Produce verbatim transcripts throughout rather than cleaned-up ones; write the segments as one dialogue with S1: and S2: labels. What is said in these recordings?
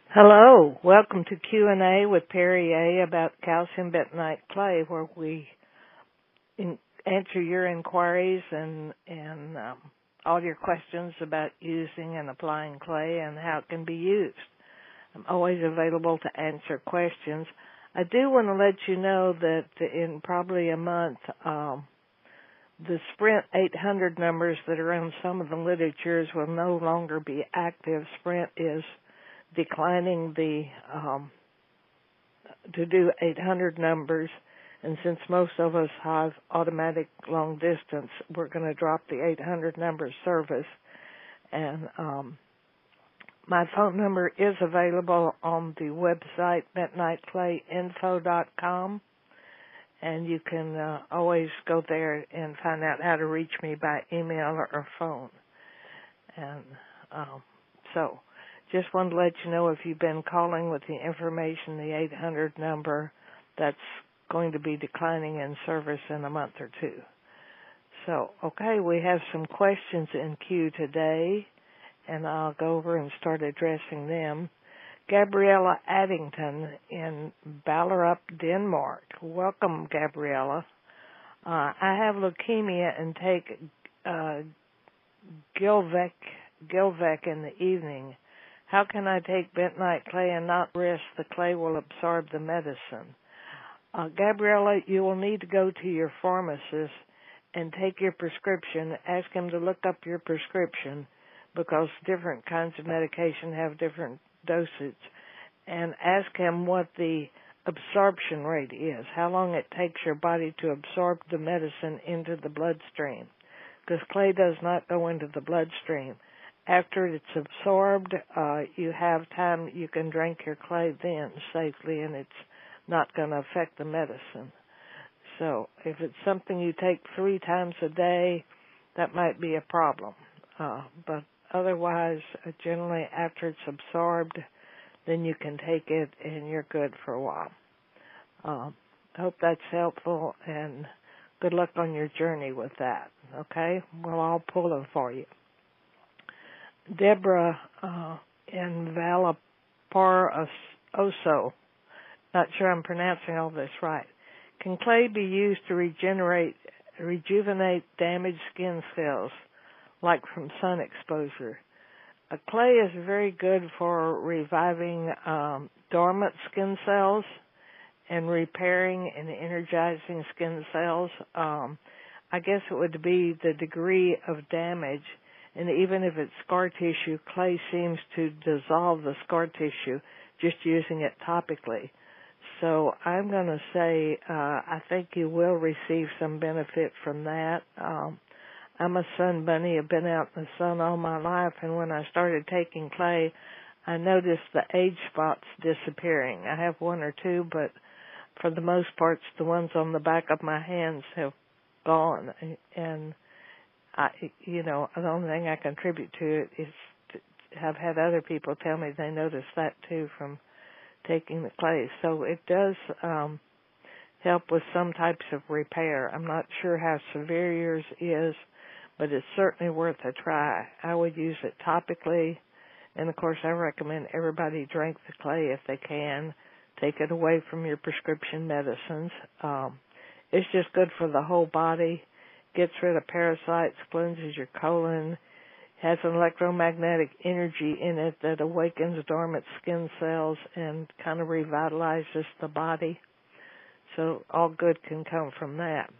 S1: Hello, welcome to Q and A with Perry A. about calcium bentonite clay, where we in, answer your inquiries and and um, all your questions about using and applying clay and how it can be used. I'm always available to answer questions. I do want to let you know that in probably a month, um, the Sprint eight hundred numbers that are in some of the literatures will no longer be active. Sprint is declining the um, to do eight hundred numbers, and since most of us have automatic long distance, we're going to drop the eight hundred number service. And um, my phone number is available on the website bentonite clay info dot com, and you can uh, always go there and find out how to reach me by email or, or phone. And um, so. Just wanted to let you know if you've been calling with the information, the eight hundred number, that's going to be declining in service in a month or two. So, okay, we have some questions in queue today, and I'll go over and start addressing them. Gabriella Addington in Ballerup, Denmark. Welcome, Gabriella. Uh, I have leukemia and take uh, Gilvec, Gilvec in the evening. How can I take bentonite clay and not risk the clay will absorb the medicine? Uh, Gabriella, you will need to go to your pharmacist and take your prescription. Ask him to look up your prescription because different kinds of medication have different dosage. And ask him what the absorption rate is, how long it takes your body to absorb the medicine into the bloodstream. Because clay does not go into the bloodstream. After it's absorbed, uh, you have time, you can drink your clay then safely, and it's not going to affect the medicine. So if it's something you take three times a day, that might be a problem. Uh, but otherwise, uh, generally after it's absorbed, then you can take it and you're good for a while. Um, I hope that's helpful, and good luck on your journey with that, okay? Well, I'll pull them for you. Deborah uh, in Valparaiso, not sure I'm pronouncing all this right. Can clay be used to regenerate, rejuvenate damaged skin cells, like from sun exposure? A clay is very good for reviving um, dormant skin cells and repairing and energizing skin cells. Um, I guess it would be the degree of damage. And even if it's scar tissue, clay seems to dissolve the scar tissue just using it topically. So I'm going to say uh, I think you will receive some benefit from that. Um, I'm a sun bunny. I've been out in the sun all my life, and when I started taking clay, I noticed the age spots disappearing. I have one or two, but for the most part, the ones on the back of my hands have gone. And I, you know, the only thing I contribute to it is to have had other people tell me they noticed that too from taking the clay. So it does um, help with some types of repair. I'm not sure how severe yours is, but it's certainly worth a try. I would use it topically, and of course I recommend everybody drink the clay if they can. Take it away from your prescription medicines. Um, it's just good for the whole body. Gets rid of parasites, cleanses your colon, has an electromagnetic energy in it that awakens dormant skin cells and kind of revitalizes the body. So all good can come from that.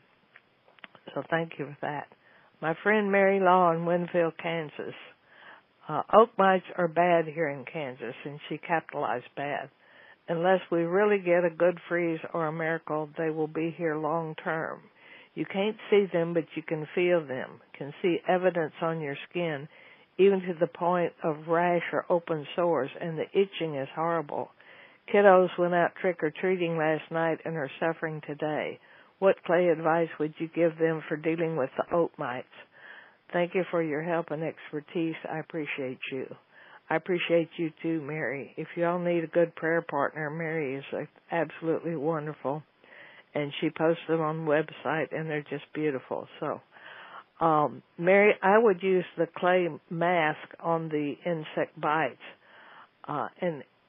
S1: So thank you for that. My friend Mary Law in Winfield, Kansas. Uh, oak mites are bad here in Kansas, and she capitalized bad. Unless we really get a good freeze or a miracle, they will be here long term. You can't see them, but you can feel them, can see evidence on your skin, even to the point of rash or open sores, and the itching is horrible. Kiddos went out trick-or-treating last night and are suffering today. What clay advice would you give them for dealing with the oak mites? Thank you for your help and expertise. I appreciate you. I appreciate you too, Mary. If you all need a good prayer partner, Mary is absolutely wonderful. And she posts them on the website, and they're just beautiful. So, um, Mary, I would use the clay mask on the insect bites. Uh, and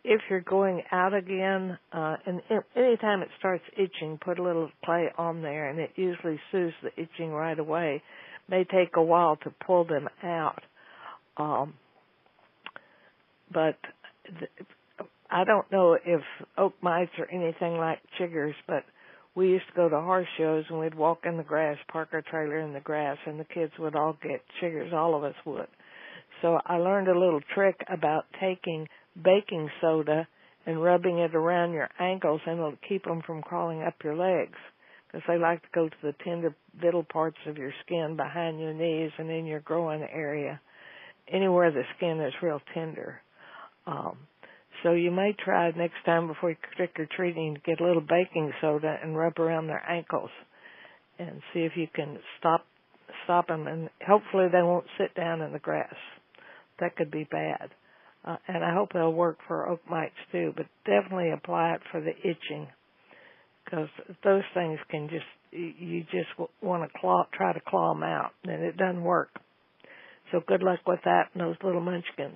S1: if you're going out again, uh, and anytime it starts itching, put a little clay on there, and it usually soothes the itching right away. It may take a while to pull them out. Um, but th- I don't know if oak mites are anything like chiggers, but we used to go to horse shows and we'd walk in the grass, park our trailer in the grass, and the kids would all get chiggers. All of us would. So I learned a little trick about taking baking soda and rubbing it around your ankles, and it'll keep them from crawling up your legs, because they like to go to the tender little parts of your skin behind your knees and in your groin area, anywhere the skin is real tender. Um, So you may try next time before you trick-or-treating to get a little baking soda and rub around their ankles and see if you can stop stop them. And hopefully they won't sit down in the grass. That could be bad. Uh, and I hope they'll work for oak mites too, but definitely apply it for the itching, because those things can just, you just want to claw, try to claw them out, and it doesn't work. So good luck with that and those little munchkins.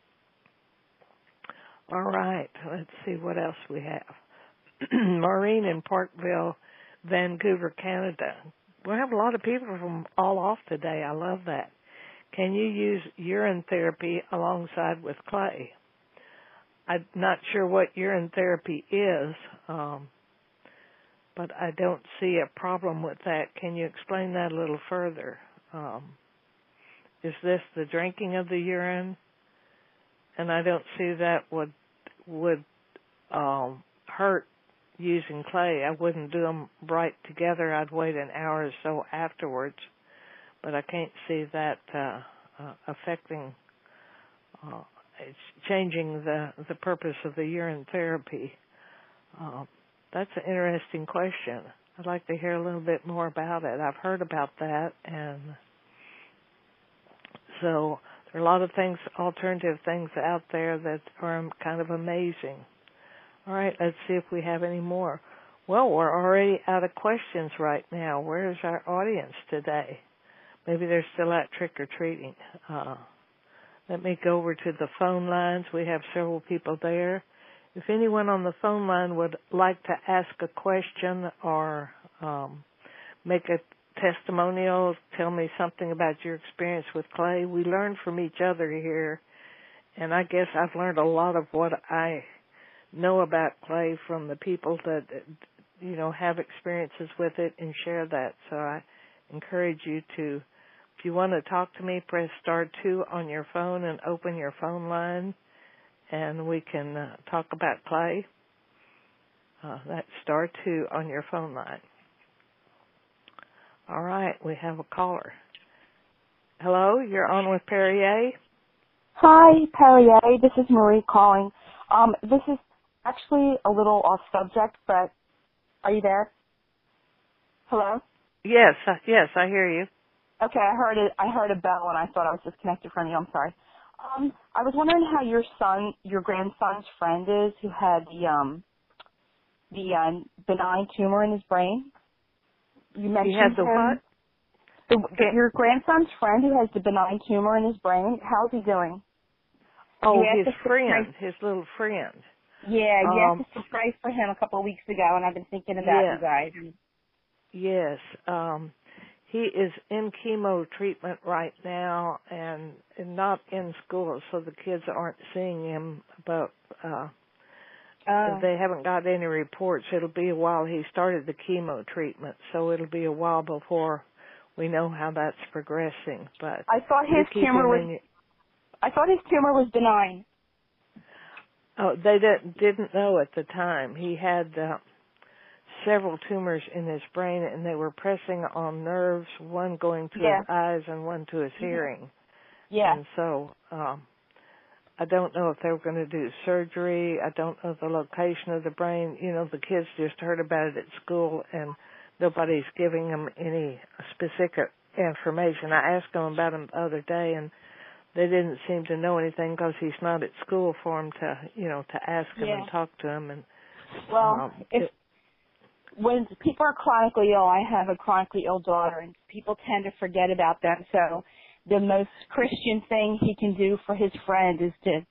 S1: All right, let's see what else we have. Maureen in Parkville, Vancouver, Canada. We have a lot of people from all off today. I love that. Can you use urine therapy alongside with clay? I'm not sure what urine therapy is, um, but I don't see a problem with that. Can you explain that a little further? Um, is this the drinking of the urine? And I don't see that would would um, hurt using clay. I wouldn't do them right together. I'd wait an hour or so afterwards, but I can't see that uh, uh, affecting, uh, it's changing the the purpose of the urine therapy. Uh, that's an interesting question. I'd like to hear a little bit more about it. I've heard about that, and so there are a lot of things, alternative things out there that are kind of amazing. All right, let's see if we have any more. Well, we're already out of questions right now. Where is our audience today? Maybe they're still out trick-or-treating. Uh, let me go over to the phone lines. We have several people there. If anyone on the phone line would like to ask a question or um, make a testimonial, tell me something about your experience with clay. We learn from each other here, and I guess I've learned a lot of what I know about clay from the people that, you know, have experiences with it and share that. So I encourage you to, if you want to talk to me, press star two on your phone and open your phone line, and we can uh, talk about clay. Uh, that's star two on your phone line. All right, we have a caller. Hello, you're on with Perrier.
S2: Hi, Perrier. This is Marie calling. Um, this is actually a little off subject, but are you there? Hello?
S1: Yes, uh, yes, I hear you.
S2: Okay, I heard it. I heard a bell, and I thought I was disconnected from you. I'm sorry. Um, I was wondering how your son, your grandson's friend is, who had the um, the uh, benign tumor in his brain. You mentioned
S1: he had the
S2: him.
S1: what?
S2: The, the, your grandson's friend who has the benign tumor in his brain. How's he doing?
S1: Oh,
S2: You
S1: his friend, his little friend.
S2: Yeah, you
S1: um,
S2: asked us to pray for him a couple of weeks ago, and I've been thinking about
S1: yeah,
S2: you guys.
S1: Yes, um, he is in chemo treatment right now, and, and not in school, so the kids aren't seeing him. But uh,
S2: Oh.
S1: they haven't got any reports. It'll be a while. He started the chemo treatment, so it'll be a while before we know how that's progressing. But
S2: I thought his tumor was.
S1: your,
S2: I thought his tumor was benign.
S1: Oh, they didn't didn't know at the time. He had uh, several tumors in his brain, and they were pressing on nerves, one going to
S2: Yeah.
S1: his eyes and one to his hearing.
S2: Yeah.
S1: And so um, I don't know if they were going to do surgery. I don't know the location of the brain. You know, the kids just heard about it at school, and nobody's giving them any specific information. I asked them about him the other day, and they didn't seem to know anything because he's not at school for him to, you know, to ask him
S2: Yeah.
S1: and talk to him. And
S2: Well,
S1: um,
S2: if
S1: it,
S2: when people are chronically ill, I have a chronically ill daughter, and people tend to forget about them. So the most Christian thing he can do for his friend is to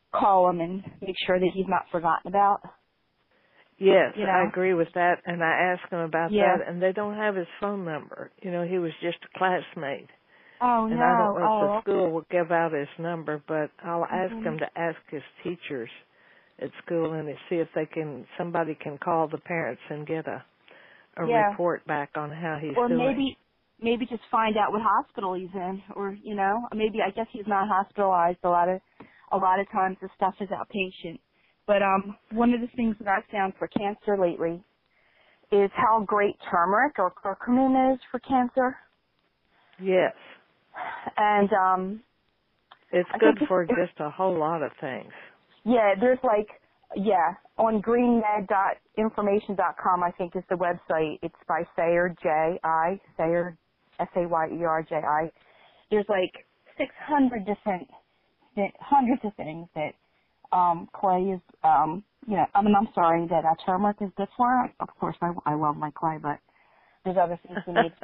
S2: call him and make sure that he's not forgotten about.
S1: Yes,
S2: You know?
S1: I agree with that, and I asked them about
S2: Yeah.
S1: that, and they don't have his phone number. You know, he was just a classmate.
S2: Oh,
S1: and
S2: no.
S1: I don't know
S2: oh,
S1: if the school will give out his number, but I'll ask
S2: mm-hmm.
S1: him to ask his teachers at school and see if they can, somebody can call the parents and get a, a
S2: yeah.
S1: report back on how he's
S2: or
S1: doing.
S2: Or maybe maybe just find out what hospital he's in, or, you know, maybe, I guess he's not hospitalized. A lot of, a lot of times the stuff is outpatient. But um, one of the things that I've found for cancer lately is how great turmeric or curcumin is for cancer.
S1: Yes.
S2: And um,
S1: it's
S2: I
S1: good
S2: think
S1: for
S2: it's,
S1: just a whole lot of things.
S2: Yeah, there's like, yeah, on greenmed dot information dot com, I think is the website. It's by Sayer J I, Sayer, S A Y E R J I. There's like six hundred different, hundreds of things that um, clay is, um, you know, I mean, I'm sorry, that uh, turmeric is good for. Of course, I, I love my clay, but there's other things we need.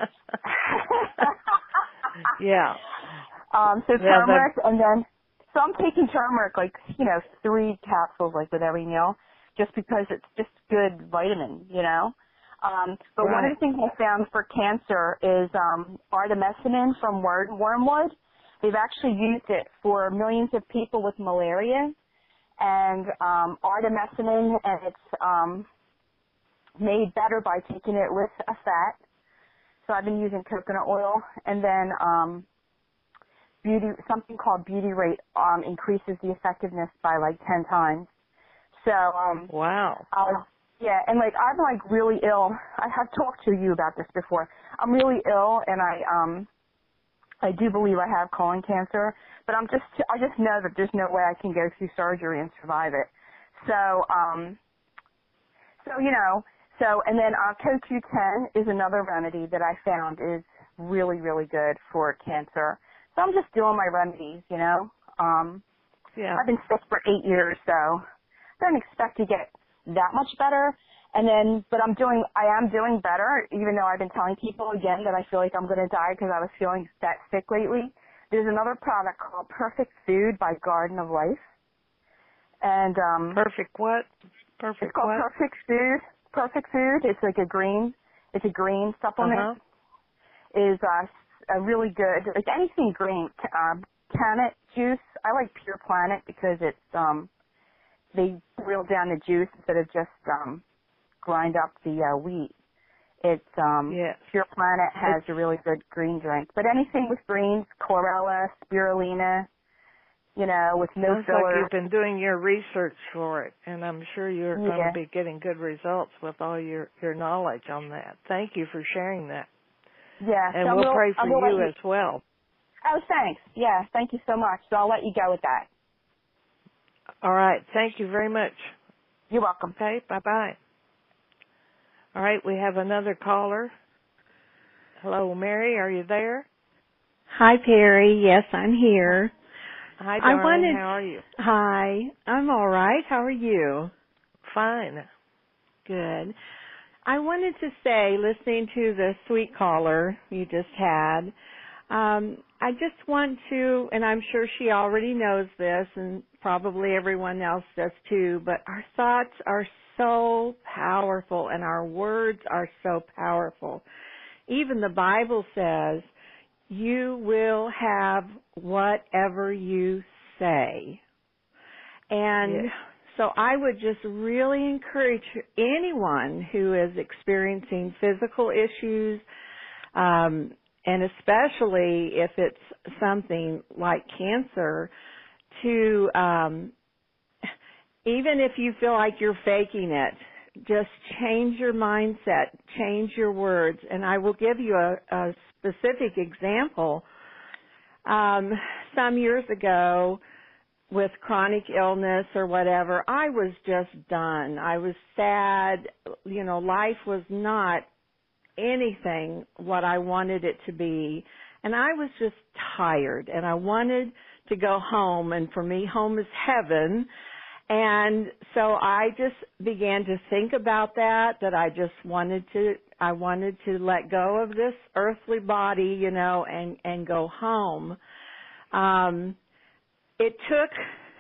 S1: Yeah.
S2: Um, so
S1: yeah,
S2: turmeric, and then, so I'm taking turmeric, like, you know, three capsules, like, with every meal, just because it's just good vitamin, you know? Um, but
S1: right.
S2: one of the things I found for cancer is um, artemisinin from wor- wormwood. They've actually used it for millions of people with malaria. And um, artemisinin, and it's um, made better by taking it with a fat. So I've been using coconut oil, and then um, beauty, something called Beauty-Rate um, increases the effectiveness by like ten times. So um,
S1: wow.
S2: Uh, yeah, and like I'm like really ill. I have talked to you about this before. I'm really ill, and I um I do believe I have colon cancer, but I'm just I just know that there's no way I can go through surgery and survive it. So um so you know so and then uh, C O Q ten is another remedy that I found is really really good for cancer. So I'm just doing my remedies, you know. Um,
S1: yeah.
S2: I've been sick for eight years, so don't expect to get that much better. And then, but I'm doing, I am doing better, even though I've been telling people again that I feel like I'm going to die because I was feeling that sick lately. There's another product called Perfect Food by Garden of Life. And, um,
S1: Perfect what? Perfect
S2: it's called
S1: what?
S2: Perfect Food. Perfect Food. It's like a green, it's a green supplement.
S1: Uh-huh.
S2: Is, uh, a really good, like anything green, um, Planet juice. I like Pure Planet because it's, um, they boil down the juice instead of just um, grind up the uh, wheat. It's um,
S1: yes.
S2: Pure Planet has
S1: it's,
S2: a really good green drink. But anything with greens, chlorella, spirulina, you know, with no
S1: sounds
S2: filler.
S1: like you've been doing your research for it, and I'm sure you're
S2: yeah.
S1: going to be getting good results with all your, your knowledge on that. Thank you for sharing that.
S2: Yeah.
S1: And
S2: so
S1: we'll
S2: we'll,
S1: pray for you,
S2: you
S1: as well.
S2: Oh, thanks. Yeah, thank you so much. So I'll let you go with that.
S1: All right. Thank you very much.
S2: You're welcome.
S1: Okay. Bye-bye. All right. We have another caller. Hello, Mary. Are you there?
S3: Hi, Perry. Yes, I'm here.
S1: Hi,
S3: I
S1: darling.
S3: wanted,
S1: How are you?
S3: Hi. I'm all right. How are you?
S1: Fine.
S3: Good. I wanted to say, listening to the sweet caller you just had, um, I just want to, and I'm sure she already knows this, and probably everyone else does too, but our thoughts are so powerful and our words are so powerful. Even the Bible says, you will have whatever you say. And
S1: yes.
S3: so I would just really encourage anyone who is experiencing physical issues, um, and especially if it's something like cancer, to um, even if you feel like you're faking it, just change your mindset, change your words. And I will give you a, a specific example. Um, some years ago, with chronic illness or whatever, I was just done. I was sad. You know, life was not anything what I wanted it to be. And I was just tired, and I wanted to go home. And for me, home is heaven. And so I just began to think about that, that I just wanted to, I wanted to let go of this earthly body, you know, and, and go home. Um, it took,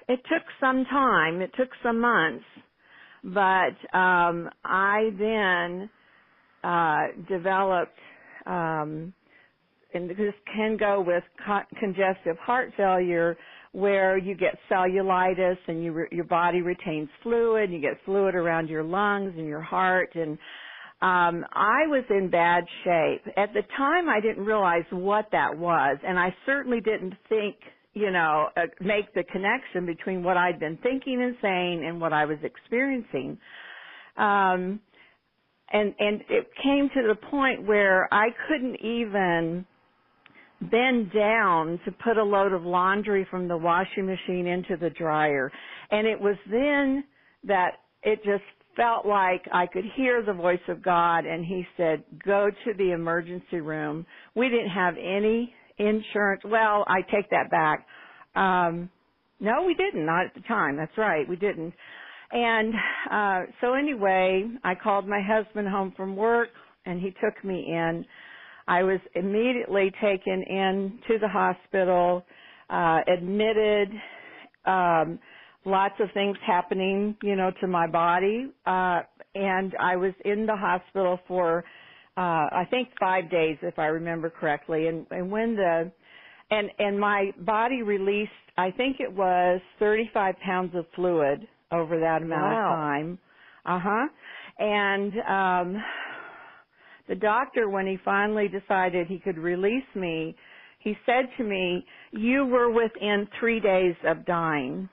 S3: it took some time. It took some months, but um, I then uh, developed, um, and this can go with con- congestive heart failure, where you get cellulitis and you re- your body retains fluid. You get fluid around your lungs and your heart, and um, I was in bad shape. At the time, I didn't realize what that was, and I certainly didn't think, you know, uh, make the connection between what I'd been thinking and saying and what I was experiencing. Um, and and it came to the point where I couldn't even bend down to put a load of laundry from the washing machine into the dryer. And it was then that it just felt like I could hear the voice of God, and he said, go to the emergency room. We didn't have any insurance. Well, I take that back. Um, no, we didn't. Not at the time. That's right. We didn't. And uh, so anyway, I called my husband home from work, and he took me in. I was immediately taken in to the hospital, uh, admitted, um, lots of things happening, you know, to my body, uh, and I was in the hospital for, uh, I think five days, if I remember correctly, and, and when the, and, and my body released, I think it was thirty-five pounds of fluid over that amount
S1: wow.
S3: of time. Uh-huh. And, um, the doctor, when he finally decided he could release me, he said to me, you were within three days of dying.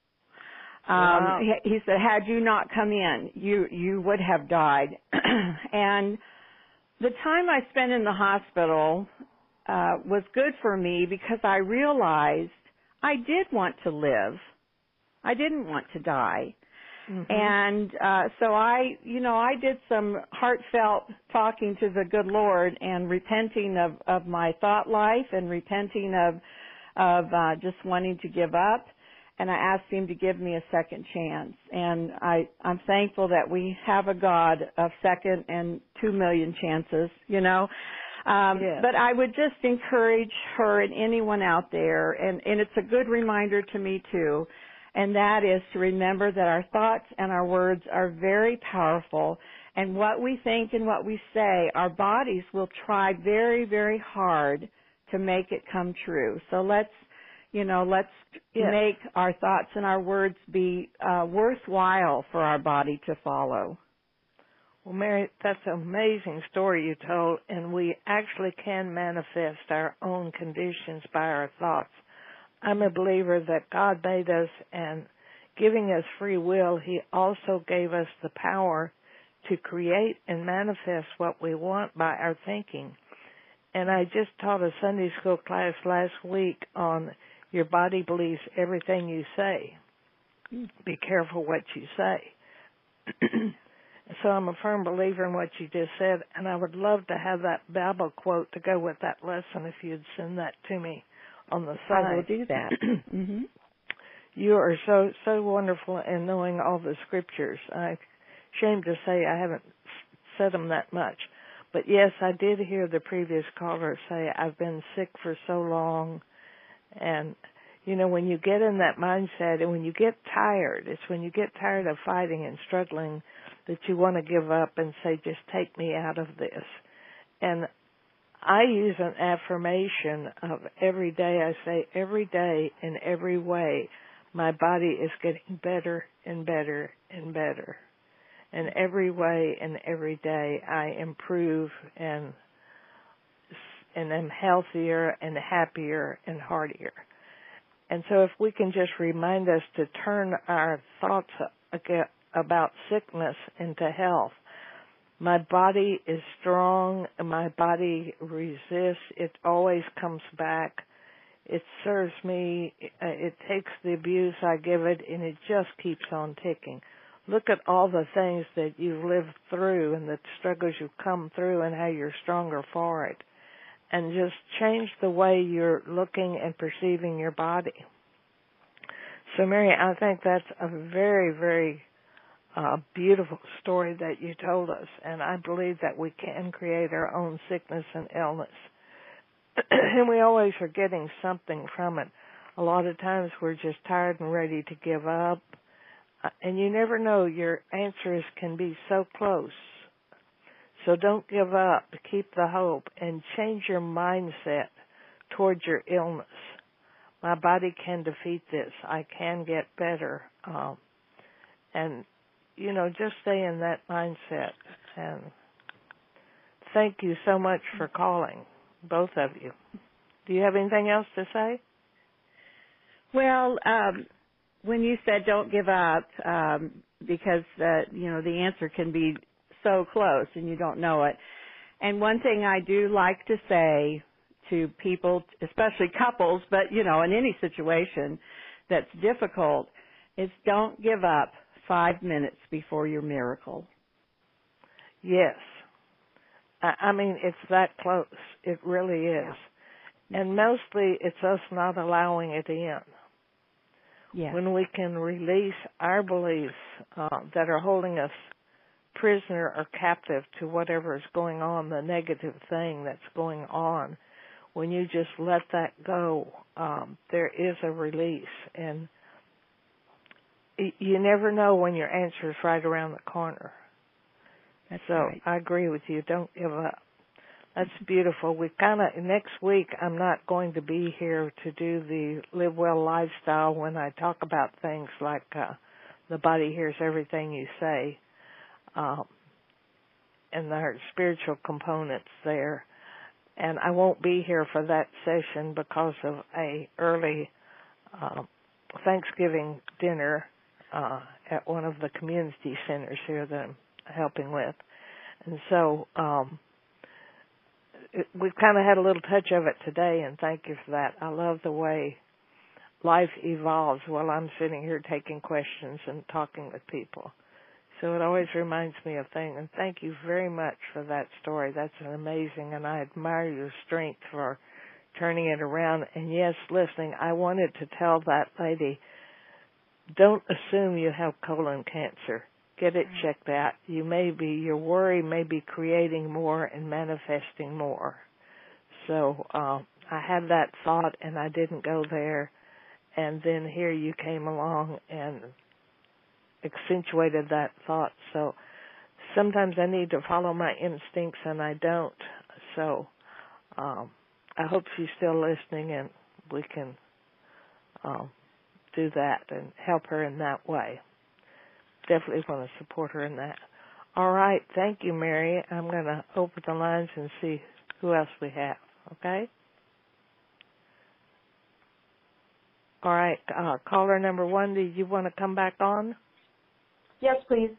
S1: Wow.
S3: Um, he, he said, had you not come in, you, you would have died. And the time I spent in the hospital uh, was good for me because I realized I did want to live. I didn't want to die. Mm-hmm. And uh, so I, you know, I did some heartfelt talking to the good Lord and repenting of, of my thought life and repenting of of uh, just wanting to give up. And I asked him to give me a second chance. And I, I'm thankful that we have a God of second and two million chances, you know. Um,
S1: yes.
S3: But I would just encourage her and anyone out there, and, and it's a good reminder to me too, and that is to remember that our thoughts and our words are very powerful, and what we think and what we say, our bodies will try very, very hard to make it come true. So let's, you know, let's
S1: yes.
S3: make our thoughts and our words be uh, worthwhile for our body to follow.
S1: Well, Mary, that's an amazing story you told, and we actually can manifest our own conditions by our thoughts. I'm a believer that God made us, and giving us free will, he also gave us the power to create and manifest what we want by our thinking. And I just taught a Sunday school class last week on your body believes everything you say. Be careful what you say. So I'm a firm believer in what you just said, and I would love to have that Bible quote to go with that lesson if you'd send that to me on the side.
S3: I will do that. mm-hmm.
S1: You are so so wonderful in knowing all the scriptures. I'm ashamed to say I haven't said them that much. But yes, I did hear the previous caller say, I've been sick for so long. And, you know, when you get in that mindset and when you get tired, it's when you get tired of fighting and struggling that you want to give up and say, just take me out of this. And I use an affirmation of every day. I say, every day in every way, my body is getting better and better and better. And every way and every day I improve and and am healthier and happier and heartier. And so if we can just remind us to turn our thoughts about sickness into health. My body is strong, and my body resists. It always comes back. It serves me. It takes the abuse I give it, and it just keeps on ticking. Look at all the things that you've lived through and the struggles you've come through and how you're stronger for it. And just change the way you're looking and perceiving your body. So, Mary, I think that's a very, very uh, beautiful story that you told us. And I believe that we can create our own sickness and illness. And we always are getting something from it. a lot of times we're just tired and ready to give up. Uh, and you never know, your answers can be so close. So don't give up. Keep the hope and change your mindset towards your illness. My body can defeat this. I can get better. Um, and, you know, just stay in that mindset. And thank you so much for calling, both of you. Do you have anything else to say?
S3: Well, um, when you said don't give up, um, because, uh, you know, the answer can be so close and you don't know it. And one thing I do like to say to people, especially couples, but, you know, in any situation that's difficult, is don't give up five minutes before your miracle.
S1: Yes. I, I mean, it's that close. It really is. Yeah. And mostly it's us not allowing it in.
S3: Yeah.
S1: When we can release our beliefs uh, that are holding us prisoner or captive to whatever is going on, the negative thing that's going on, when you just let that go, um, there is a release. And y- you never know when your answer is right around the corner.
S3: That's
S1: so
S3: right.
S1: I agree with you. Don't give up. That's beautiful. We kind of, next week, I'm not going to be here to do the Live Well lifestyle when I talk about things like uh, the body hears everything you say, um, and there are spiritual components there. And I won't be here for that session because of a early uh, Thanksgiving dinner uh, at one of the community centers here that I'm helping with. And so um, it, we've kind of had a little touch of it today, and thank you for that. I love the way life evolves while I'm sitting here taking questions and talking with people. So it always reminds me of things, and thank you very much for that story. That's amazing, and I admire your strength for turning it around. And yes, listening, I wanted to tell that lady, don't assume you have colon cancer. Get it checked out. You may be, your worry may be creating more and manifesting more. So uh, I had that thought, and I didn't go there. And then here you came along and accentuated that thought. So sometimes I need to follow my instincts, and I don't. So um, I hope she's still listening, and we can um, do that and help her in that way. Definitely want to support her in that. All right. Thank you, Mary. I'm going to open the lines and see who else we have. Okay? All right. Uh, caller number one, do you want to come back on?
S2: Yes, please.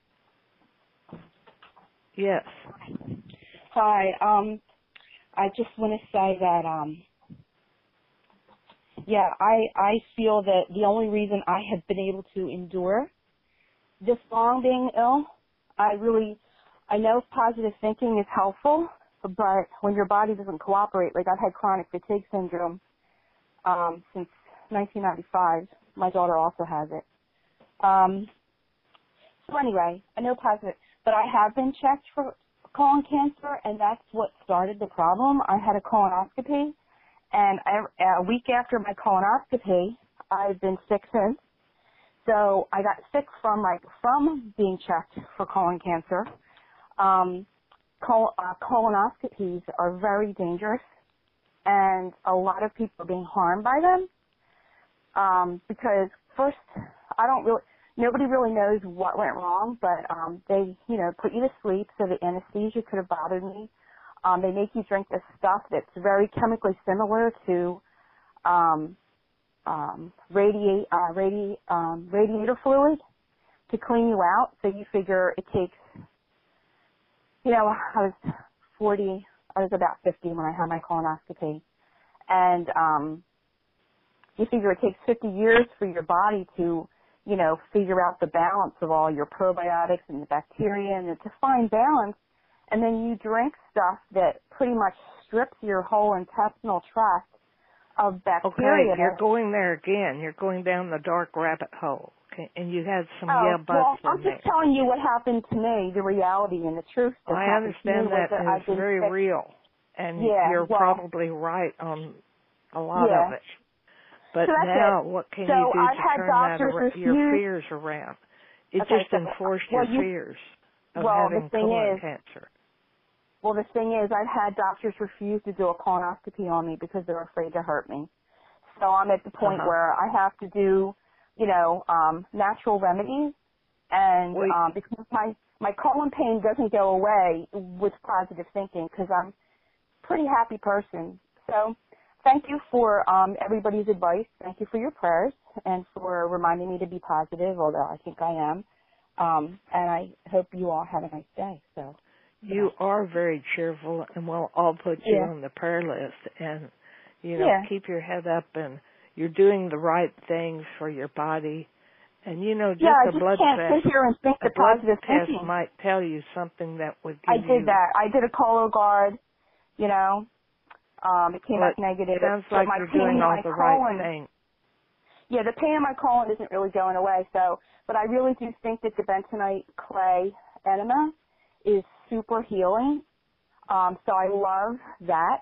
S1: Yes.
S2: Hi. Um, I just want to say that, um, yeah, I, I feel that the only reason I have been able to endure this long being ill, I really, I know positive thinking is helpful, but when your body doesn't cooperate, like I've had chronic fatigue syndrome um, since nineteen ninety-five. My daughter also has it. Um, so anyway, I know positive, but I have been checked for colon cancer, and that's what started the problem. I had a colonoscopy, and I, a week after my colonoscopy, I've been sick since. So I got sick from like from being checked for colon cancer. Um, col- uh, colonoscopies are very dangerous, and a lot of people are being harmed by them. Um, because first, I don't really, nobody really knows what went wrong, but um, they, you know, put you to sleep, so the anesthesia could have bothered me. Um, they make you drink this stuff that's very chemically similar to um, um, radiate, uh, radi- um, radiator fluid to clean you out. So you figure it takes, you know, I was forty, I was about fifty when I had my colonoscopy, and um, you figure it takes fifty years for your body to, you know, figure out the balance of all your probiotics and the bacteria and to find balance. And then you drink stuff that pretty much strips your whole intestinal tract of bacteria.
S1: Okay, you're going there again. You're going down the dark rabbit hole. Okay, and you had some
S2: oh,
S1: yeah buts
S2: well, I'm
S1: in
S2: just
S1: there.
S2: telling you what happened to me, the reality and the truth.
S1: Well, I understand that,
S2: that
S1: and
S2: I've
S1: it's
S2: been
S1: very
S2: sick.
S1: real, and
S2: Yeah,
S1: you're
S2: well,
S1: probably right on a lot
S2: yeah.
S1: of it. But
S2: so that's
S1: now,
S2: it.
S1: what can
S2: so
S1: you do
S2: I've
S1: to
S2: had
S1: turn that
S2: doctors
S1: ar-
S2: refuse.
S1: your fears around? It
S2: Okay,
S1: just
S2: so,
S1: enforced
S2: well,
S1: your
S2: you,
S1: fears of
S2: well,
S1: having
S2: the thing
S1: colon
S2: is,
S1: cancer.
S2: Well, the thing is, I've had doctors refuse to do a colonoscopy on me because they're afraid to hurt me. So I'm at the point
S1: Uh-huh.
S2: where I have to do, you know, um, natural remedies, and
S1: Wait.
S2: um, because my my colon pain doesn't go away with positive thinking, because I'm a pretty happy person. So thank you for um, everybody's advice. Thank you for your prayers and for reminding me to be positive, although I think I am. Um, and I hope you all have a nice day. So.
S1: You are very cheerful, and we'll all put you
S2: Yeah.
S1: on the prayer list. And, you know,
S2: Yeah.
S1: keep your head up, and you're doing the right things for your body. And, you know, just
S2: Yeah, I
S1: a
S2: just
S1: blood
S2: can't
S1: test,
S2: sit here and think
S1: a
S2: the
S1: blood
S2: positive
S1: test
S2: thinking.
S1: might tell you something that would
S2: I
S1: give
S2: did
S1: you.
S2: that. I did a Cologuard, you know. Um, it came
S1: Well,
S2: back negative.
S1: it sounds
S2: but
S1: like
S2: my
S1: you're
S2: pain
S1: doing
S2: in
S1: all
S2: my
S1: the
S2: colon,
S1: right things.
S2: Yeah, the pain in my colon isn't really going away. So, but I really do think that the bentonite clay enema is super healing. Um, so I love that.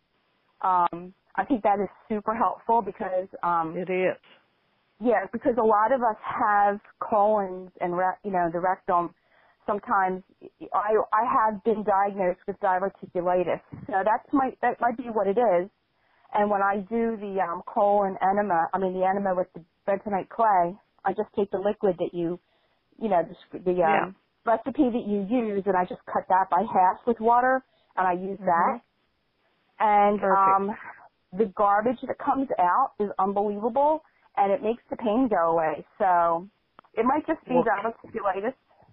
S2: Um, I think that is super helpful because um,
S1: It is.
S2: Yeah, because a lot of us have colons and, re- you know, the rectum. Sometimes I I have been diagnosed with diverticulitis, so that's my that might be what it is. And when I do the um, colon enema, I mean the enema with the bentonite clay, I just take the liquid that you, you know, the, the
S1: Yeah.
S2: um, recipe that you use, and I just cut that by half with water, and I use
S1: Mm-hmm.
S2: that. And
S1: Perfect.
S2: um, the garbage that comes out is unbelievable, and it makes the pain go away. So it might just be
S1: Well,
S2: diverticulitis,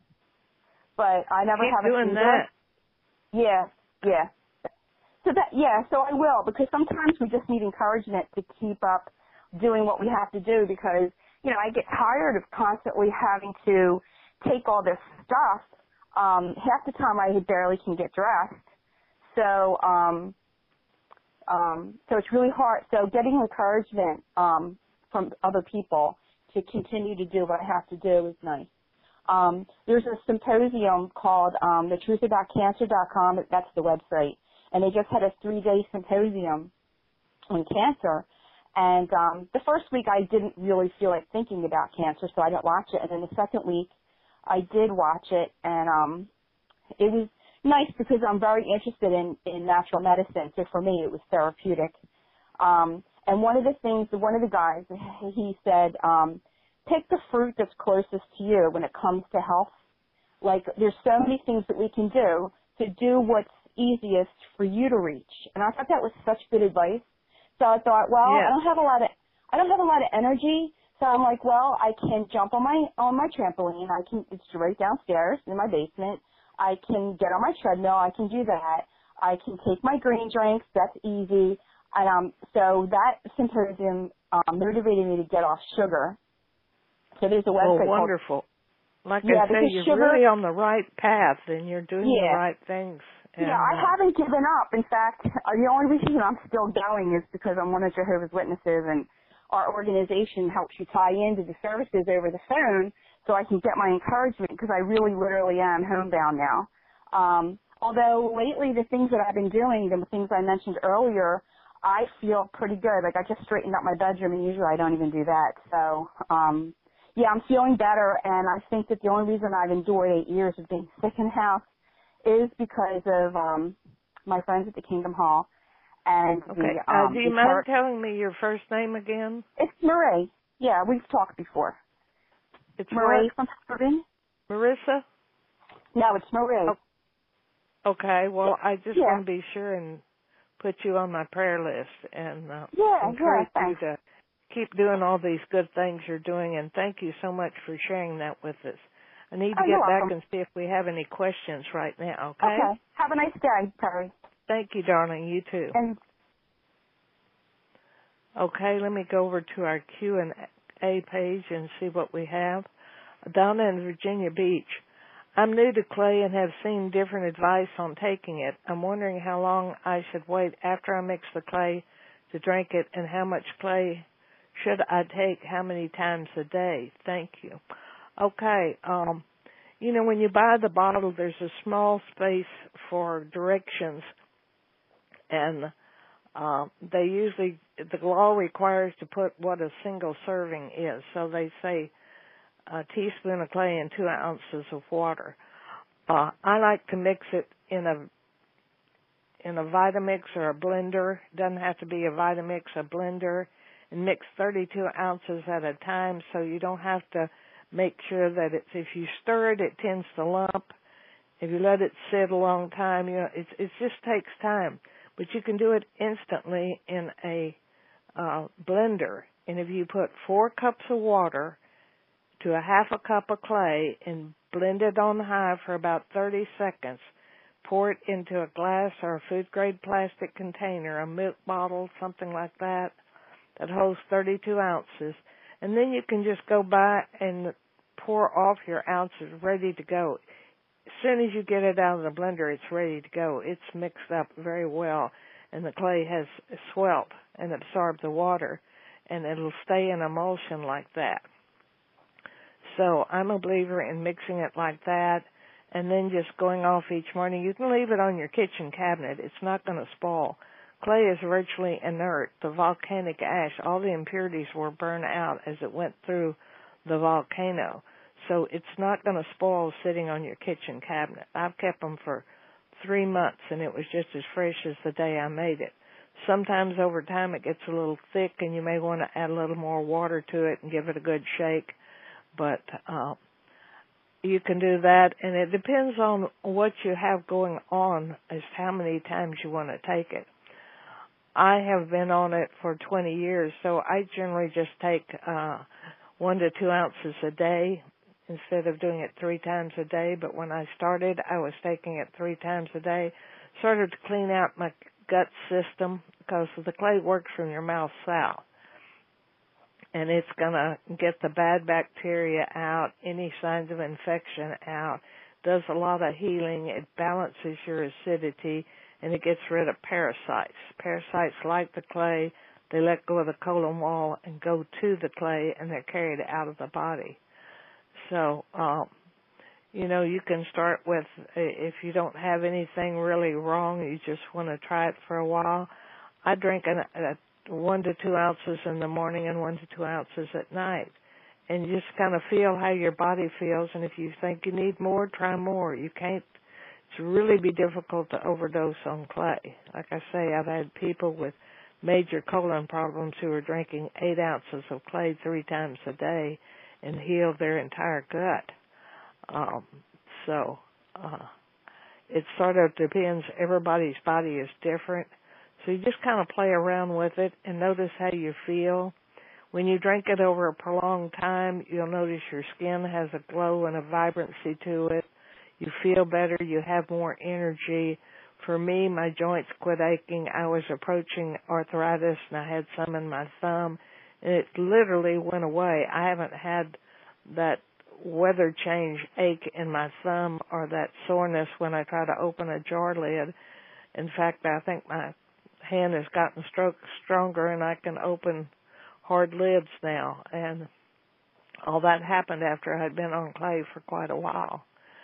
S2: but I never
S1: keep
S2: have a
S1: doing
S2: fever.
S1: that.
S2: Yeah, yeah. So that, yeah, so I will, because sometimes we just need encouragement to keep up doing what we have to do, because, you know, I get tired of constantly having to take all this stuff. Um, half the time I barely can get dressed. So, um, um, so it's really hard. So getting encouragement, um, from other people to continue to do what I have to do is nice. Um, there's a symposium called um, the truth about cancer dot com. That's the website. And they just had a three-day symposium on cancer. And um, the first week I didn't really feel like thinking about cancer, so I didn't watch it. And then the second week I did watch it, and um, it was nice because I'm very interested in, in natural medicine. So for me it was therapeutic. Um, and one of the things, one of the guys, he said, um, pick the fruit that's closest to you when it comes to health. Like, there's so many things that we can do to do what's easiest for you to reach. And I thought that was such good advice. So I thought, well, I
S1: Yes.
S2: don't have a lot of, I don't have a lot of energy. So I'm like, well, I can jump on my, on my trampoline. I can, it's right downstairs in my basement. I can get on my treadmill. I can do that. I can take my green drinks. That's easy. And um, so that symposium um, motivated me to get off sugar. So there's a
S1: Well,
S2: website called,
S1: wonderful. Like
S2: yeah,
S1: I say,
S2: because
S1: you're
S2: sugar,
S1: really on the right path, and you're doing the
S2: yeah,
S1: right things. And,
S2: yeah, I
S1: uh,
S2: haven't given up. In fact, uh, the only reason I'm still going is because I'm one of Jehovah's Witnesses, and our organization helps you tie into the services over the phone so I can get my encouragement, because I really literally am homebound now. Um, although lately the things that I've been doing, the things I mentioned earlier, I feel pretty good. Like, I just straightened up my bedroom, and usually I don't even do that. So, um, yeah, I'm feeling better, and I think that the only reason I've endured eight years of being sick in the house is because of um, my friends at the Kingdom Hall and
S1: okay.
S2: the
S1: Uh,
S2: um,
S1: do you
S2: the
S1: mind
S2: church.
S1: telling me your first name again?
S2: It's Marie. Yeah, we've talked before.
S1: It's
S2: Marie
S1: what?
S2: from Suburban?
S1: Marissa?
S2: No, it's Marie.
S1: Oh, okay. Well, I just
S2: Yeah.
S1: want to be sure and put you on my prayer list and uh,
S2: Yeah,
S1: encourage
S2: yeah,
S1: you
S2: thanks.
S1: to keep doing all these good things you're doing. And thank you so much for sharing that with us. I need to
S2: Oh, you're
S1: get back
S2: welcome.
S1: and see if we have any questions right now, okay?
S2: Okay. Have a nice day, Terry.
S1: Thank you, darling. You too.
S2: And
S1: Okay, let me go over to our Q and A page and see what we have. Donna in Virginia Beach. I'm new to clay and have seen different advice on taking it. I'm wondering how long I should wait after I mix the clay to drink it, and how much clay should I take how many times a day? Thank you. Okay, um, you know, when you buy the bottle, there's a small space for directions, and Uh, they usually, the law requires to put what a single serving is. So they say a teaspoon of clay and two ounces of water. Uh, I like to mix it in a in a Vitamix or a blender. Doesn't have to be a Vitamix, a blender, and mix thirty-two ounces at a time. So you don't have to make sure that it's. If you stir it, it tends to lump. If you let it sit a long time, you know, it it just takes time. But you can do it instantly in a uh, blender. And if you put four cups of water to a half a cup of clay and blend it on high for about thirty seconds, pour it into a glass or a food-grade plastic container, a milk bottle, something like that, that holds thirty-two ounces. And then you can just go by and pour off your ounces ready to go. As soon as you get it out of the blender, it's ready to go. It's mixed up very well, and the clay has swelled and absorbed the water, and it'll stay in emulsion like that. So I'm a believer in mixing it like that, and then just going off each morning. You can leave it on your kitchen cabinet. It's not going to spoil. Clay is virtually inert. The volcanic ash, all the impurities were burned out as it went through the volcano. So it's not going to spoil sitting on your kitchen cabinet. I've kept them for three months, and it was just as fresh as the day I made it. Sometimes over time it gets a little thick, and you may want to add a little more water to it and give it a good shake. But uh, you can do that, and it depends on what you have going on as to how many times you want to take it. I have been on it for twenty years, so I generally just take uh, one to two ounces a day instead of doing it three times a day. But when I started, I was taking it three times a day, sort of to clean out my gut system, because the clay works from your mouth south. And it's going to get the bad bacteria out, any signs of infection out, does a lot of healing, it balances your acidity, and it gets rid of parasites. Parasites like the clay, they let go of the colon wall and go to the clay, and they're carried out of the body. So, um, you know, you can start with, if you don't have anything really wrong, you just want to try it for a while. I drink an, a one to two ounces in the morning and one to two ounces at night. And you just kind of feel how your body feels, and if you think you need more, try more. You can't, it's really be difficult to overdose on clay. Like I say, I've had people with major colon problems who are drinking eight ounces of clay three times a day and healed their entire gut. Um, so uh, it sort of depends. Everybody's body is different. So you just kind of play around with it and notice how you feel. When you drink it over a prolonged time, you'll notice your skin has a glow and a vibrancy to it. You feel better. You have more energy. For me, my joints quit aching. I was approaching arthritis, and I had some in my thumb, and it literally went away. I haven't had that weather change ache in my thumb or that soreness when I try to open a jar lid. In fact, I think my hand has gotten stroke stronger, and I can open hard lids now. And all that happened after I had been on clay for quite a while.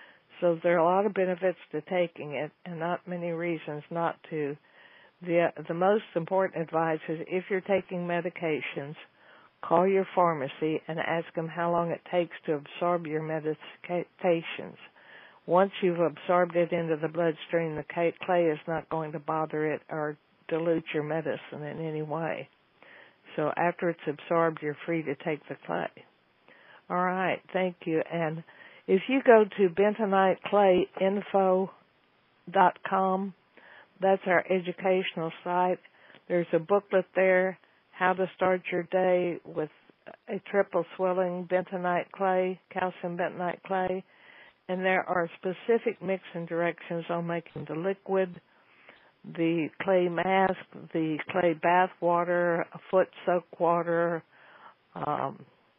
S1: So there are a lot of benefits to taking it, and not many reasons not to. The the most important advice is, if you're taking medications, call your pharmacy and ask them how long it takes to absorb your medications. Once you've absorbed it into the bloodstream, the clay is not going to bother it or dilute your medicine in any way. So after it's absorbed, you're free to take the clay. All right, thank you. And if you go to bentonite clay info dot com, that's our educational site. There's a booklet there, How to Start Your Day with a Triple Swelling Bentonite Clay, Calcium Bentonite Clay. And there are specific mixing directions on making the liquid, the clay mask, the clay bath water, foot soak water, um,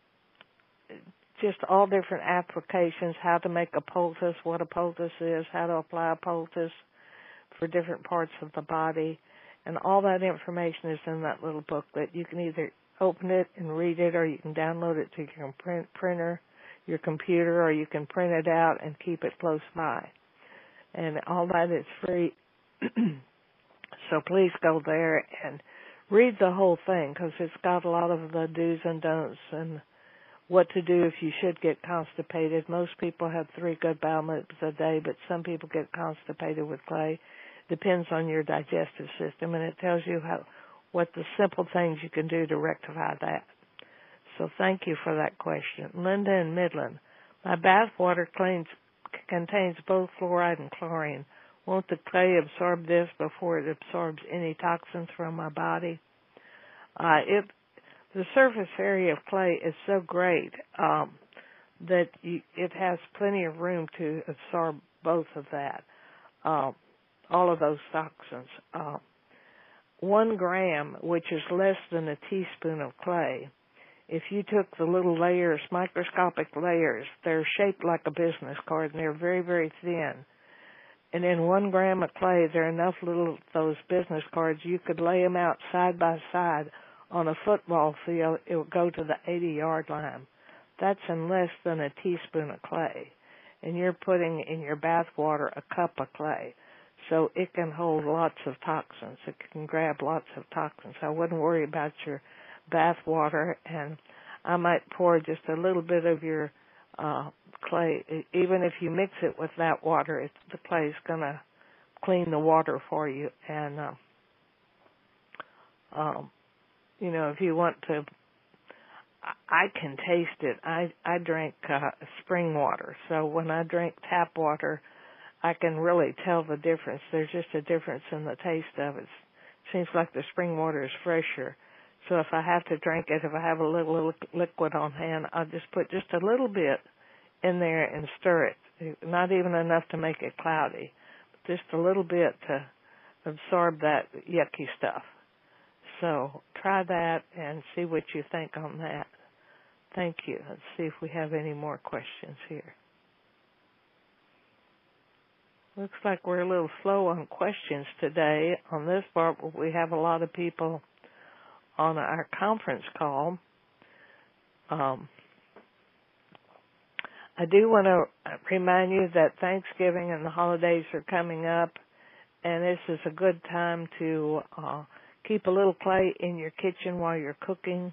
S1: just all different applications, how to make a poultice, what a poultice is, how to apply a poultice for different parts of the body. And all that information is in that little booklet. You can either open it and read it, or you can download it to your print, printer, your computer, or you can print it out and keep it close by. And all that is free. So please go there and read the whole thing, because it's got a lot of the do's and don'ts and what to do if you should get constipated. Most people have three good bowel movements a day, but some people get constipated with clay. Depends on your digestive system, and it tells you how what the simple things you can do to rectify that. So thank you for that question. Linda in Midland. My bath water cleans, contains both fluoride and chlorine. Won't the clay absorb this before it absorbs any toxins from my body? Uh, it, the surface area of clay is so great um, that you, it has plenty of room to absorb both of that, uh, all of those toxins. Uh, one gram, which is less than a teaspoon of clay, if you took the little layers, microscopic layers, they're shaped like a business card, and they're very, very thin. And in one gram of clay, there are enough little those business cards, you could lay them out side by side on a football field. It would go to the eighty-yard line. That's in less than a teaspoon of clay. And you're putting in your bath water a cup of clay. So it can hold lots of toxins. It can grab lots of toxins. I wouldn't worry about your bath water, and I might pour just a little bit of your uh, clay. Even if you mix it with that water, it's, the clay is going to clean the water for you. And, uh, um, you know, if you want to, I can taste it. I, I drink uh, spring water, so when I drink tap water, I can really tell the difference. There's just a difference in the taste of it. It seems like the spring water is fresher. So if I have to drink it, if I have a little, little liquid on hand, I'll just put just a little bit in there and stir it. Not even enough to make it cloudy, but just a little bit to absorb that yucky stuff. So try that and see what you think on that. Thank you. Let's see if we have any more questions here. Looks like we're a little slow on questions today. On this part, we have a lot of people on our conference call. Um, I do want to remind you that Thanksgiving and the holidays are coming up, and this is a good time to uh, keep a little clay in your kitchen while you're cooking.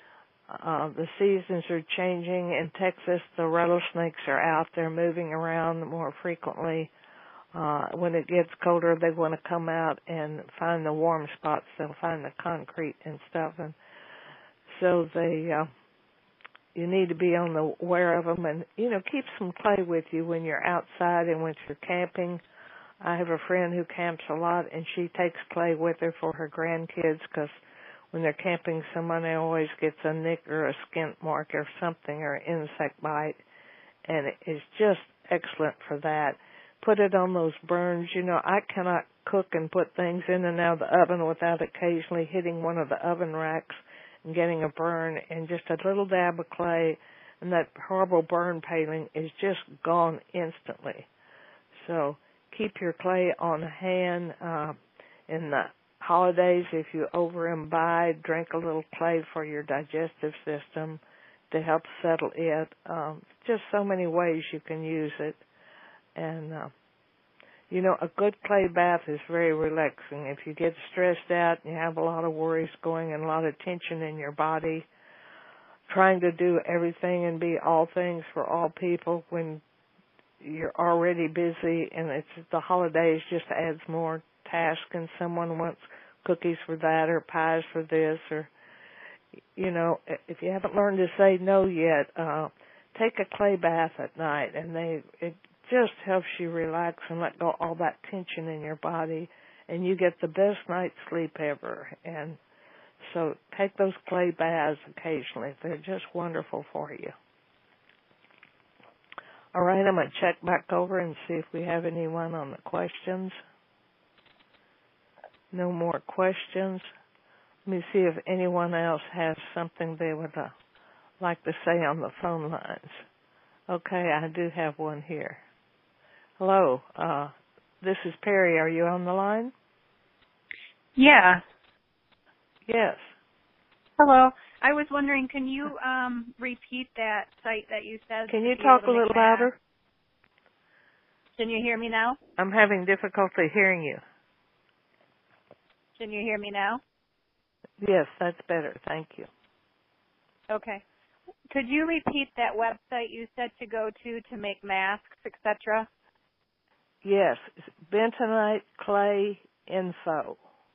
S1: Uh, the seasons are changing. In Texas, the rattlesnakes are out there moving around more frequently. Uh, when it gets colder, they want to come out and find the warm spots. They'll find the concrete and stuff, and so they, uh, you need to be on the aware of them, and you know, keep some clay with you when you're outside and when you're camping. I have a friend who camps a lot, and she takes clay with her for her grandkids, because when they're camping, someone always gets a nick or a skint mark or something, or an insect bite, and it is just excellent for that. Put it on those burns. You know, I cannot cook and put things in and out of the oven without occasionally hitting one of the oven racks and getting a burn, and just a little dab of clay, and that horrible burn paling is just gone instantly. So keep your clay on hand. Uh, in the holidays, if you over imbibe, drink a little clay for your digestive system to help settle it. Um, just so many ways you can use it. And, uh, you know, a good clay bath is very relaxing. If you get stressed out and you have a lot of worries going and a lot of tension in your body, trying to do everything and be all things for all people when you're already busy, and it's the holidays just adds more task, and someone wants cookies for that or pies for this, or, you know, if you haven't learned to say no yet, uh, take a clay bath at night, and they it just helps you relax and let go all that tension in your body, and you get the best night's sleep ever. And so take those clay baths occasionally. They're just wonderful for you. All right, I'm going to check back over and see if we have anyone on the questions. No more questions. Let me see if anyone else has something they would uh, like to say on the phone lines. Okay, I do have one here. Hello, uh, this is Perry. Are you on the line?
S4: Yeah.
S1: Yes.
S4: Hello. I was wondering, can you um, repeat that site that you said?
S1: Can you talk a little louder?
S4: Can you hear me now?
S1: I'm having difficulty hearing you.
S4: Can you hear me now?
S1: Yes, that's better. Thank you.
S4: Okay. Could you repeat that website you said to go to to make masks, et cetera?
S1: Yes, it's bentonite clay info.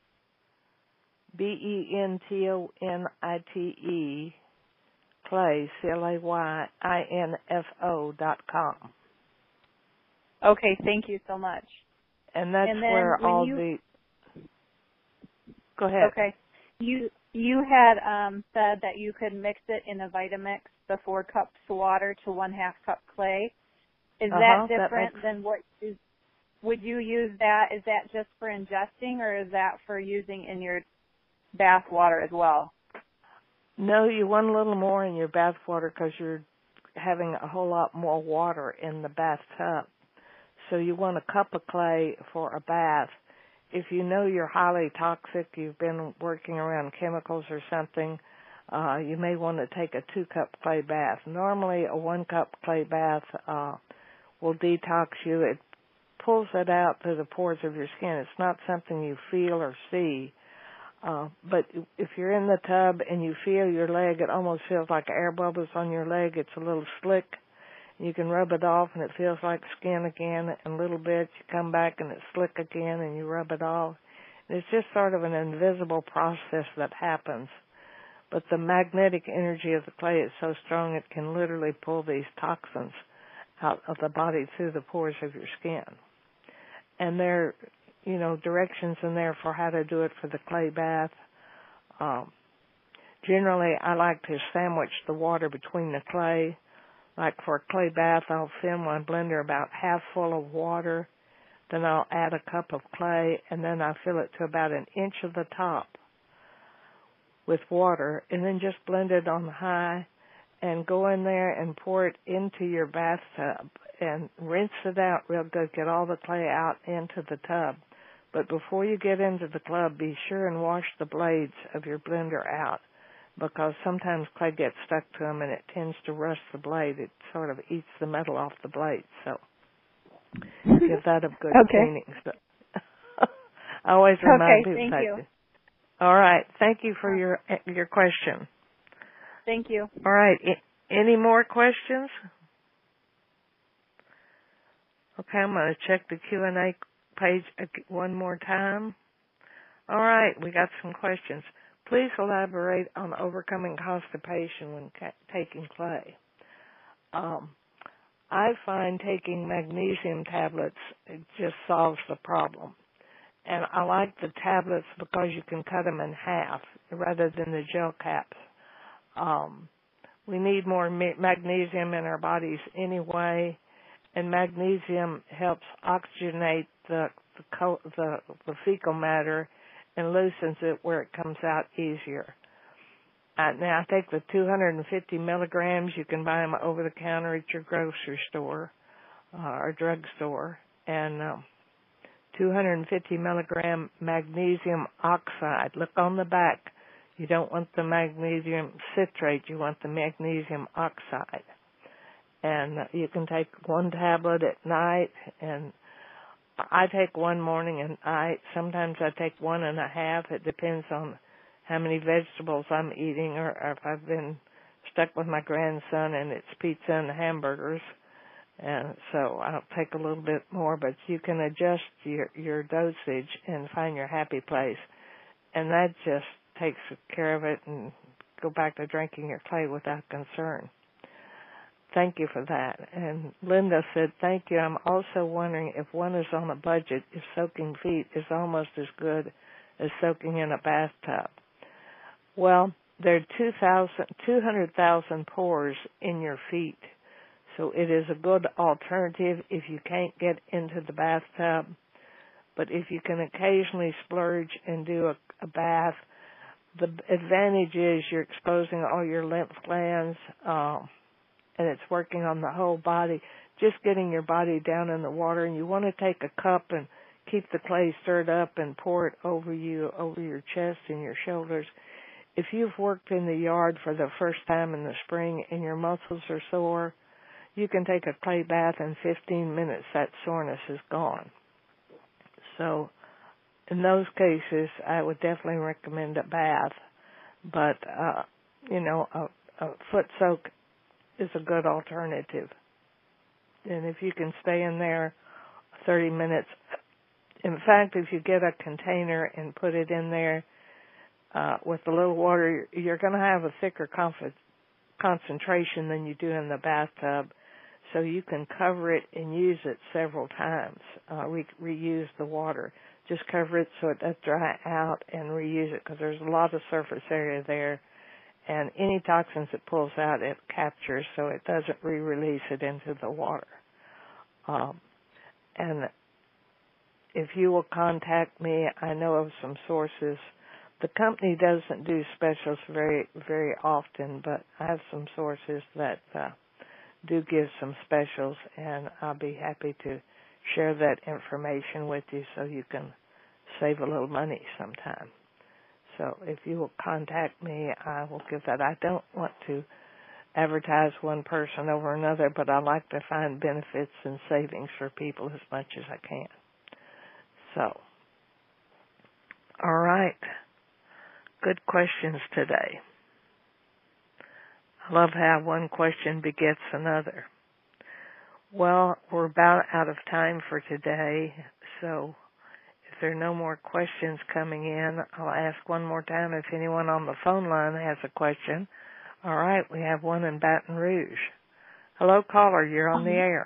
S1: B E N T O N I T E clay, C L A Y I N F O dot com.
S4: Okay, thank you so much.
S1: And that's
S4: and then
S1: where all
S4: you,
S1: the... Go ahead.
S4: Okay. You you had um, said that you could mix it in a Vitamix, the four cups water to one half cup clay. Is
S1: Uh-huh,
S4: that different
S1: that makes...
S4: than what is, would you use that? Is that just for ingesting, or is that for using in your bath water as well?
S1: No, you want a little more in your bath water because you're having a whole lot more water in the bathtub. So you want a cup of clay for a bath. If you know you're highly toxic, you've been working around chemicals or something, uh, you may want to take a two-cup clay bath. Normally, a one-cup clay bath uh, will detox you. It pulls it out through the pores of your skin. It's not something you feel or see. Uh, but if you're in the tub and you feel your leg, it almost feels like air bubbles on your leg. It's a little slick. You can rub it off, and it feels like skin again. In a little bit, you come back, and it's slick again, and you rub it off. And it's just sort of an invisible process that happens. But the magnetic energy of the clay is so strong, it can literally pull these toxins out of the body through the pores of your skin. And there are, you know, directions in there for how to do it for the clay bath. Um, generally, I like to sandwich the water between the clay. Like for a clay bath, I'll fill my blender about half full of water. Then I'll add a cup of clay, and then I fill it to about an inch of the top with water, and then just blend it on high and go in there and pour it into your bathtub and rinse it out real good. Get all the clay out into the tub. But before you get into the club, be sure and wash the blades of your blender out, because sometimes clay gets stuck to them and it tends to rust the blade. It sort of eats the metal off the blade. So give that a good
S4: Okay.
S1: cleaning. So I always remind
S4: Okay,
S1: people
S4: thank
S1: that.
S4: you.
S1: All right. Thank you for your your question.
S4: Thank you.
S1: All right. I, any more questions? Okay, I'm going to check the Q and A page one more time. All right, we got some questions. Please elaborate on overcoming constipation when ca- taking clay. Um, I find taking magnesium tablets, it just solves the problem. And I like the tablets because you can cut them in half rather than the gel caps. Um, we need more ma- magnesium in our bodies anyway, and magnesium helps oxygenate the the, co- the the fecal matter and loosens it where it comes out easier. Uh, now, I take the two hundred fifty milligrams. You can buy them over the counter at your grocery store uh, or drugstore, and um, two hundred fifty milligram magnesium oxide. Look on the back. You don't want the magnesium citrate. You want the magnesium oxide. And uh, you can take one tablet at night, and I take one morning and night. Sometimes I take one and a half. It depends on how many vegetables I'm eating, or, or if I've been stuck with my grandson and it's pizza and hamburgers. And so I'll take a little bit more, but you can adjust your, your dosage and find your happy place. And that just takes care of it, and go back to drinking your clay without concern. Thank you for that. And Linda said, thank you. I'm also wondering if one is on a budget, if soaking feet is almost as good as soaking in a bathtub. Well, there are two hundred thousand pores in your feet, so it is a good alternative if you can't get into the bathtub. But if you can occasionally splurge and do a, a bath, the advantage is you're exposing all your lymph glands, um, and it's working on the whole body, just getting your body down in the water. And you want to take a cup and keep the clay stirred up and pour it over you, over your chest and your shoulders. If you've worked in the yard for the first time in the spring and your muscles are sore, you can take a clay bath in fifteen minutes. That soreness is gone. So in those cases, I would definitely recommend a bath. But, uh, you know, a, a foot soak is a good alternative. And if you can stay in there thirty minutes, in fact, if you get a container and put it in there uh, with a little water, you're going to have a thicker conf- concentration than you do in the bathtub. So you can cover it and use it several times, uh, re- reuse the water. Just cover it so it does dry out and reuse it, because there's a lot of surface area there. And any toxins it pulls out, it captures, so it doesn't re-release it into the water. Um, and if you will contact me, I know of some sources. The company doesn't do specials very, very often, but I have some sources that uh, do give some specials, and I'll be happy to share that information with you so you can save a little money sometime. So if you will contact me, I will give that. I don't want to advertise one person over another, but I like to find benefits and savings for people as much as I can. So, all right. Good questions today. I love how one question begets another. Well, we're about out of time for today, so if there are no more questions coming in, I'll ask one more time if anyone on the phone line has a question. All right, we have one in Baton Rouge. Hello, caller, you're on the air.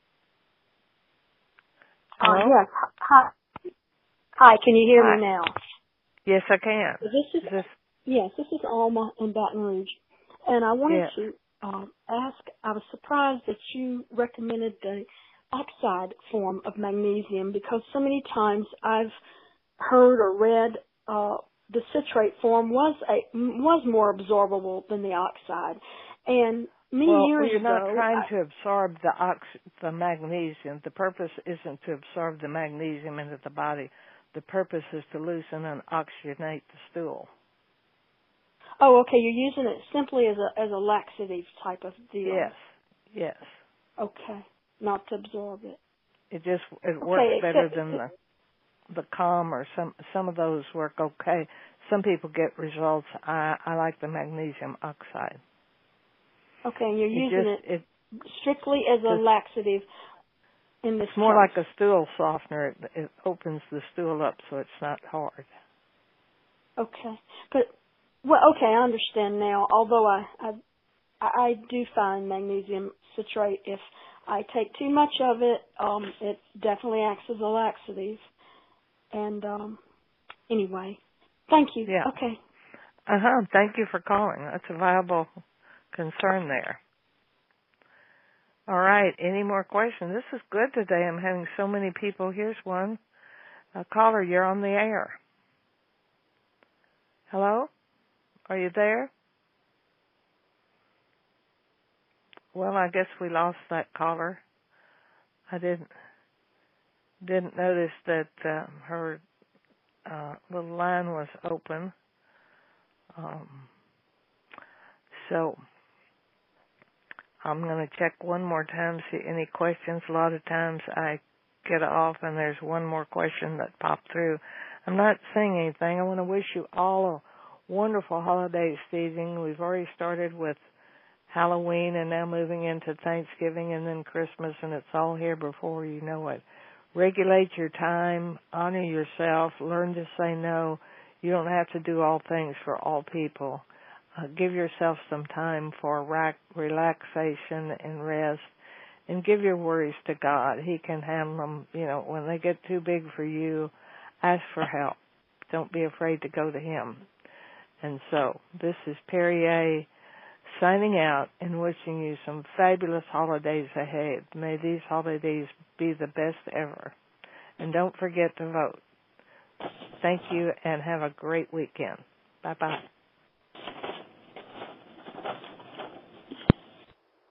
S1: Hello?
S5: Uh, yes. Hi. Hi, can you hear
S1: Hi.
S5: me now?
S1: Yes, I can.
S5: This is,
S1: is this...
S5: yes, this is Alma in Baton Rouge. And I wanted
S1: yes.
S5: to um, ask, I was surprised that you recommended the oxide form of magnesium, because so many times I've heard or read uh, the citrate form was a, was more absorbable than the oxide. And many
S1: well,
S5: years
S1: you're
S5: ago...
S1: not trying
S5: I,
S1: to absorb the ox- the magnesium. The purpose isn't to absorb the magnesium into the body. The purpose is to loosen and oxygenate the stool.
S5: Oh, okay. You're using it simply as a as a laxative type of deal.
S1: Yes, yes.
S5: Okay, not to absorb it.
S1: It just it
S5: Okay,
S1: works better
S5: except,
S1: than the the calm, or some some of those work okay. Some people get results. I I like the magnesium oxide.
S5: Okay, and you're
S1: it
S5: using
S1: just,
S5: it,
S1: it
S5: strictly as a
S1: just,
S5: laxative in this
S1: It's more
S5: case.
S1: like a stool softener. It, it opens the stool up so it's not hard.
S5: Okay, but well, okay, I understand now. Although I I, I do find magnesium citrate, if I take too much of it, um, it definitely acts as a laxative. And um, anyway, thank you.
S1: Yeah.
S5: Okay.
S1: Uh huh. Thank you for calling. That's a viable concern there. All right. Any more questions? This is good today. I'm having so many people. Here's one. Uh, caller, you're on the air. Hello? Are you there? Well, I guess we lost that caller. I didn't didn't notice that uh, her uh, little line was open. Um, so I'm going to check one more time, see any questions. A lot of times I get off and there's one more question that popped through. I'm not saying anything. I want to wish you all a wonderful holiday season. We've already started with Halloween and now moving into Thanksgiving and then Christmas, and it's all here before you know it. Regulate your time, honor yourself, learn to say no. You don't have to do all things for all people. Uh, give yourself some time for rac- relaxation and rest, and give your worries to God. He can handle them. You know, when they get too big for you, ask for help. Don't be afraid to go to Him. And so, this is Perrier signing out and wishing you some fabulous holidays ahead. May these holidays be the best ever. And don't forget to vote. Thank you and have a great weekend. Bye-bye.